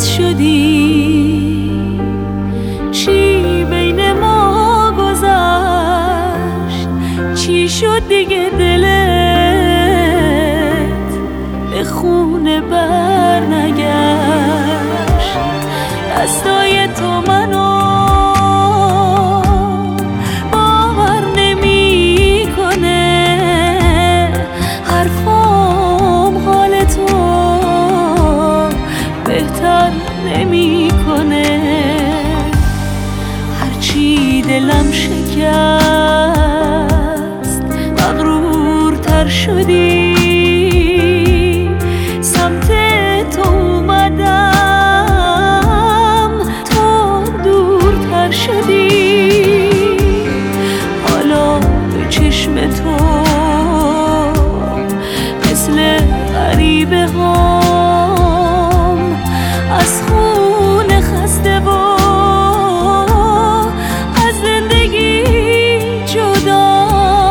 عوض شدی، چی بین ما گذشت، چی شد دیگه دلت به خونه بر نگشت. دستای تو منو باور نمی کنه، حرفام حال تو بهتر نمی کنه. هرچی دلم شکست مغرورتر شدی، سمت تو اومدم تو دورتر شدی. حالا به چشم تو مثل غریبه هام از خون خسته و از زندگی جدا.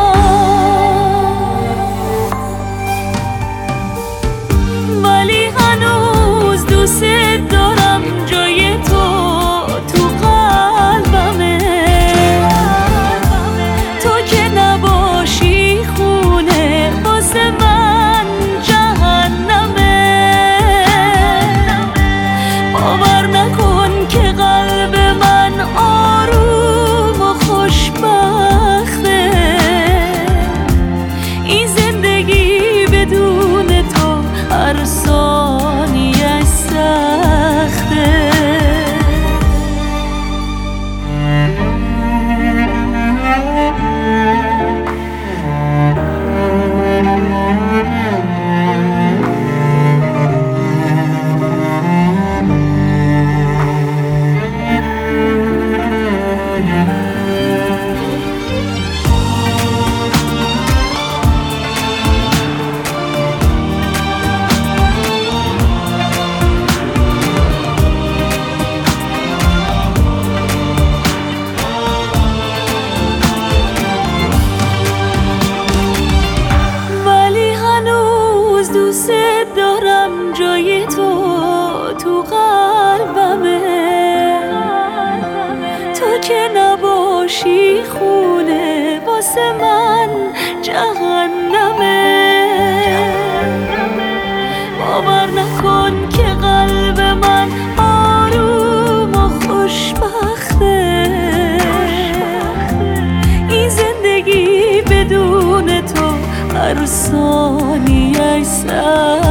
ولی هنوز دوست دارم، جای تو تو قلبمه. تو که نباشی خونه واسه من جهنمه. باور نکن که قلب من آروم و خوشبخته. این زندگی بدون تو هر ثانیه‌اش سخته. دوست دارم، جای تو تو قلبمه. تو که نباشی خونه واسه من جهنمه. باور نکن که قلب من آروم و خوشبخته. این زندگی بدون تو هر ثانیه‌اش سخته.